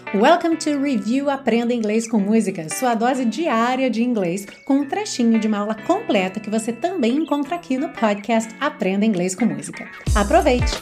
Welcome to Review Aprenda Inglês com Música, sua dose diária de inglês com um trechinho de uma aula completa que você também encontra aqui no podcast Aprenda Inglês com Música. Aproveite!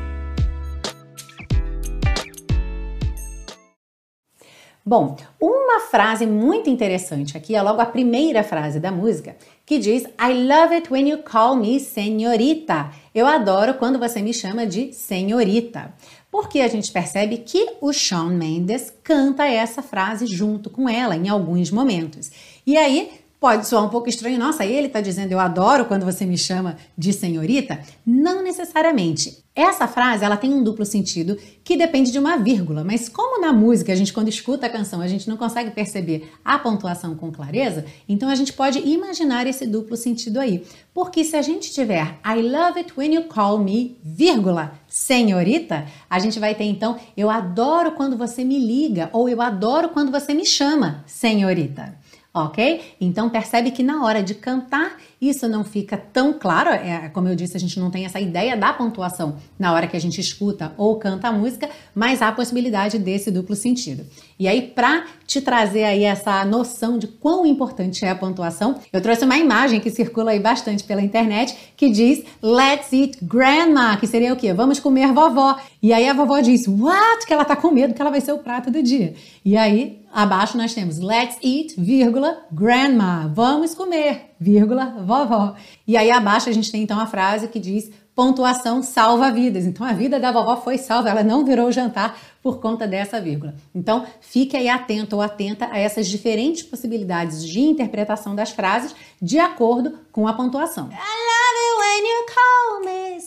Bom, uma frase muito interessante aqui é logo a primeira frase da música, que diz I love it when you call me senhorita. Eu adoro quando você me chama de senhorita. Porque a gente percebe que o Shawn Mendes canta essa frase junto com ela em alguns momentos. E aí pode soar um pouco estranho, nossa, ele está dizendo eu adoro quando você me chama de senhorita? Não necessariamente. Essa frase ela tem um duplo sentido que depende de uma vírgula, mas como na música a gente quando escuta a canção a gente não consegue perceber a pontuação com clareza, então a gente pode imaginar esse duplo sentido aí. Porque se a gente tiver I love it when you call me, vírgula, senhorita, a gente vai ter então eu adoro quando você me liga ou eu adoro quando você me chama senhorita. Ok? Então percebe que na hora de cantar isso não fica tão claro, como eu disse, a gente não tem essa ideia da pontuação na hora que a gente escuta ou canta a música, mas há a possibilidade desse duplo sentido. E aí, para te trazer aí essa noção de quão importante é a pontuação, eu trouxe uma imagem que circula aí bastante pela internet, que diz Let's eat grandma, que seria o quê? Vamos comer vovó. E aí a vovó diz, what? Que ela tá com medo que ela vai ser o prato do dia. E aí, abaixo nós temos Let's eat, vírgula, grandma. Vamos comer, vírgula, vovó. E aí abaixo a gente tem então a frase que diz pontuação salva vidas. Então a vida da vovó foi salva, ela não virou jantar por conta dessa vírgula. Então fique aí atento ou atenta a essas diferentes possibilidades de interpretação das frases de acordo com a pontuação. I love it when you call me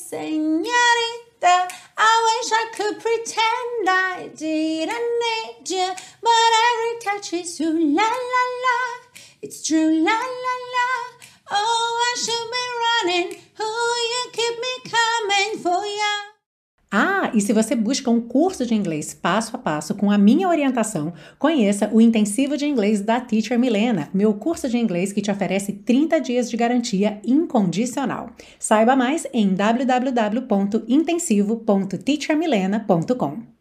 señorita. I wish I could pretend I didn't need you, but every touch is you, la la la. It's true, la la la. Oh, I should be running. Oh, you keep me coming for ya. Ah, e se você busca um curso de inglês passo a passo com a minha orientação, conheça o Intensivo de Inglês da Teacher Milena, meu curso de inglês que te oferece 30 dias de garantia incondicional. Saiba mais em www.intensivo.teachermilena.com.